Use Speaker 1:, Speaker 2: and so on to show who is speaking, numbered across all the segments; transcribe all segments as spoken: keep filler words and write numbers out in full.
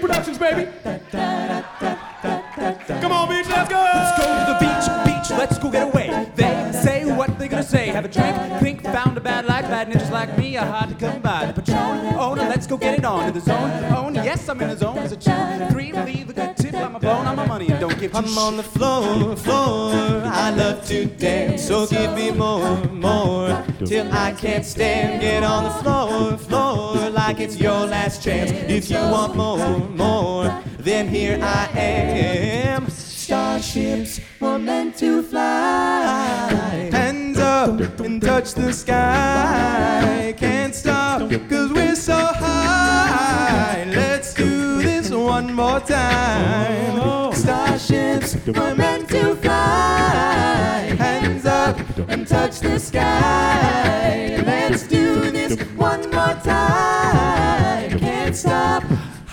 Speaker 1: Productions, baby. Come on, beach, let's go.
Speaker 2: Let's go to the beach, beach, let's go get away. They say what they gonna say. Have a drink, think, found a bad life. Bad ninjas like me are hard to come by. The Patron, oh no, let's go get it on. In the zone, oh no, yes, I'm in the zone. There's a two, three, leave a good tip. I'm a blown on my money and don't give two
Speaker 3: I'm on the floor, floor. I love to dance, so give me more, more. Till I can't stand. Get on the floor, floor, like it's your last chance. If you want more, more, then here I am. Starships were meant to fly. Hands up and touch the sky. Can't stop, cause we're so high. Let's do this one more time. Starships were meant to fly. Hands up and touch the sky. Let's do this one more time. Can't stop.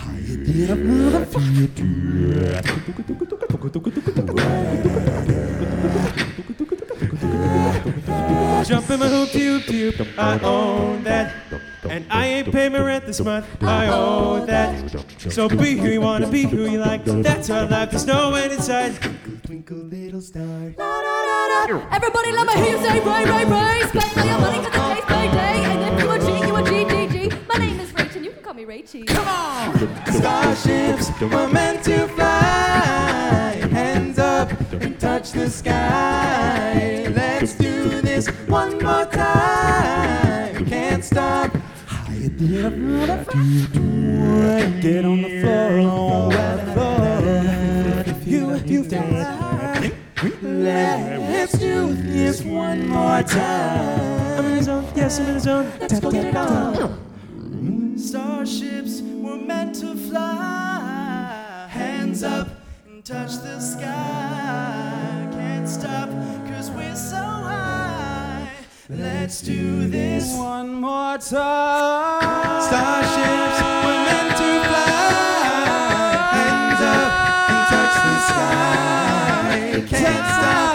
Speaker 3: Jump in my hoop tube tube, I own that. And I ain't pay my rent this month, I own that. So be who you wanna be, who you like. That's our life, there's no end inside. Twinkle little star.
Speaker 4: Everybody let me hear you say Ray, Ray, Ray. Spend all your money cause it's payday. And if you a G, you a G, G, G. My name is Rachel, you can call me Rachie.
Speaker 1: Come on.
Speaker 3: Starships were meant to fly. Hands up and touch the sky. Let's do this one more time. Can't stop. Get on the floor, you, you fly. Let's do this one more time. I'm in the zone, yes, I'm in the zone. Let's go get it on. Starships were meant to fly. Hands up and touch the sky. Can't stop, cause we're so high. Let's do this one more time. Starships were meant to fly. Hands up and touch the sky. Can't stop.